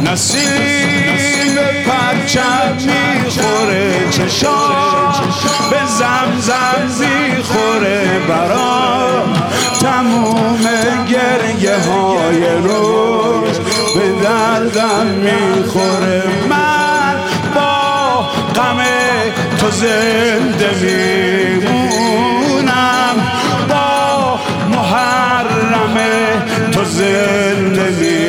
نسیم پرچم میخوره چشام به زمزم میخوره برام تموم گریه های روز به دردم میخوره من با غم تو زنده میمونم با محرم تو زنده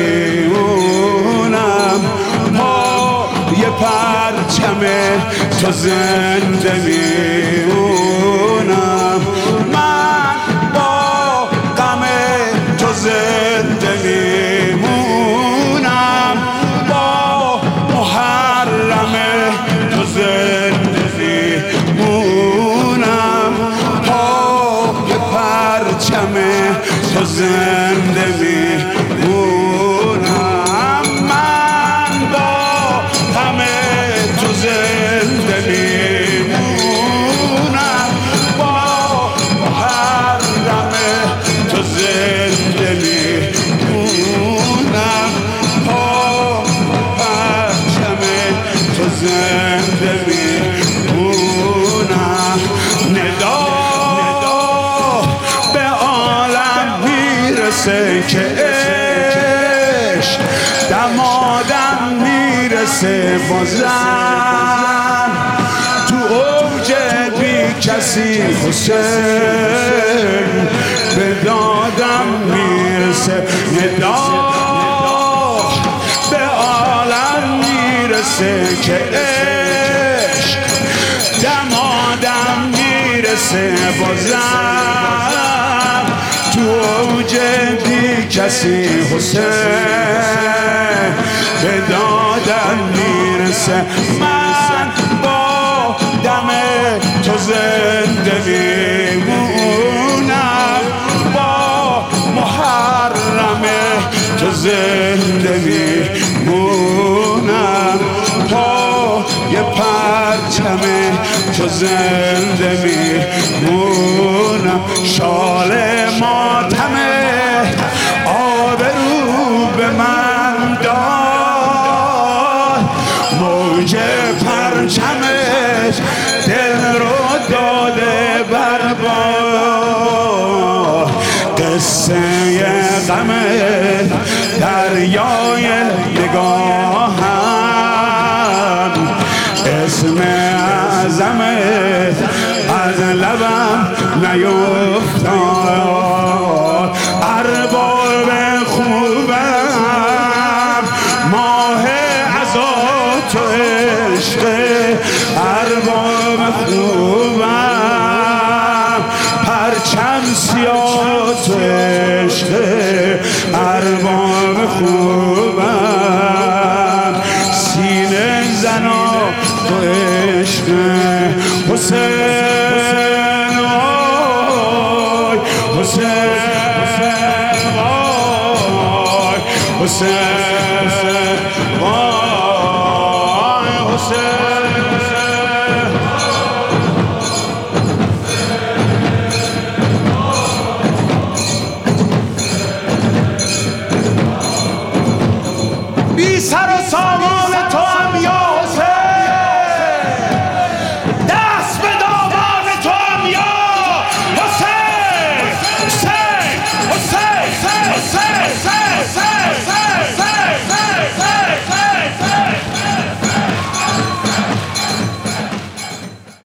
میمونم با یه پرچم تو زنده میمونم من با غم تو زنده میمونم با محرم تو زنده میمونم با یه پرچم تو زنده میمونم من با غم تو زنده میمونم با محرم تو زنده میمونم با پرچم تو زنده میمونم ندا به عالم میرسه که عشق دمادم میرسه بازم تو اوج بی کسی حسین به دادم میرسه ندا به عالم میرسه که عشق دمادم میرسه بازم تو اوج بی کسی حسین به دادم میرسه من با دم تو زنده میمونم با محرم تو زنده میمونم با یه پرچم تو زنده میمونم شال ماتم آبرو به من داد موج پرچمش دل رو داده برباد قصه غم دریای نگاهم اسم اعظمت از لبم نیفتاد ارباب خوبم ماه عزا تو عشق ارباب خوبم پرچم سیاه تو عشق ارباب خوبم سینه زنا تو عشق حسین وای حسین وای حسین